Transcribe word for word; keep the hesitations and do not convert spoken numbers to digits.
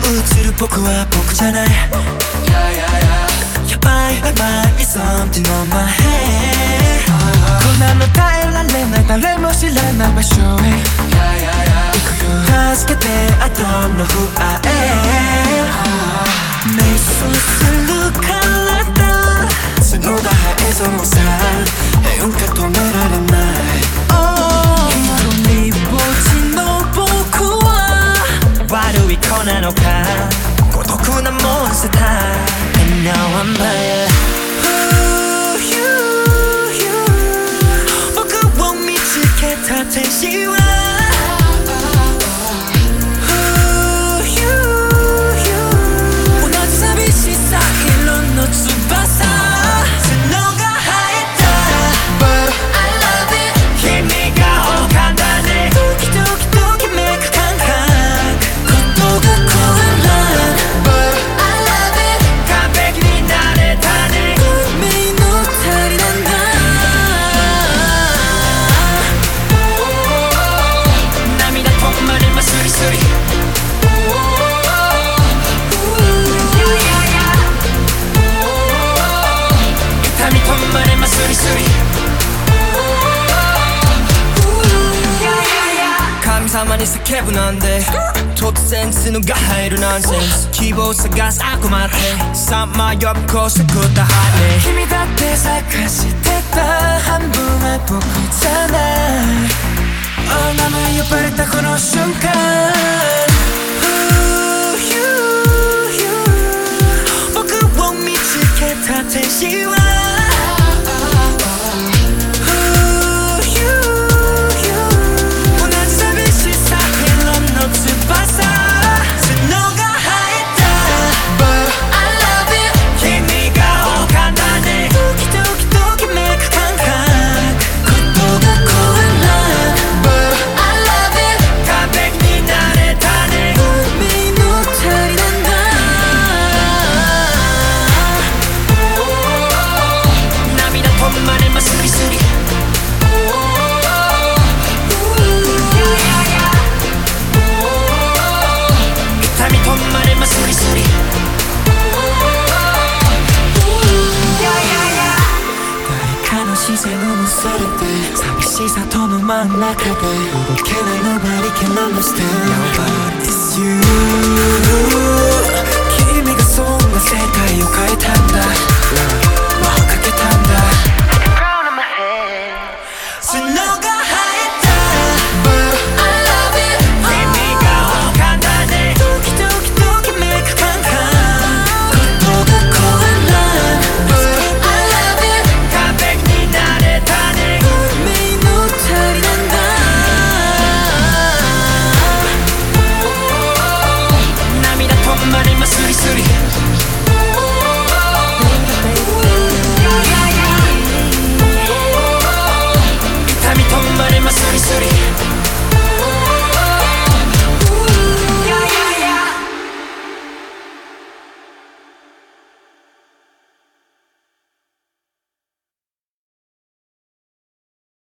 映る僕は僕じゃない。やばいやばい something on my head。 こんなの耐えられない、誰も知らない場所へ行くよ。助けて I don't know who I am。 瞑想する体角田映像もさ変化止められない。一人ぼっちの僕は悪い子なのか、孤独なモンスター。 And now I'm there。 僕を見つけた天使は同じ寂しさ色の翼、角が生えた But I love it。 君が他だね。ドキドキときめく感覚、ことが怖い But I love it。 完璧になれたね。運命の足りなんだ。涙止まればスリスリ。痛み止まればスリスリ。神様に叫ぶなんで突然角が入るナンセンス。希望探す悪魔ってさまよぶこうしてくったハート。君だって探してた半分は僕じゃない。お名前呼ばれたこの瞬間、僕を見つけた天使は視線を乗せれて寂しさとの真ん中で動けない Nobody can understand Nobody's you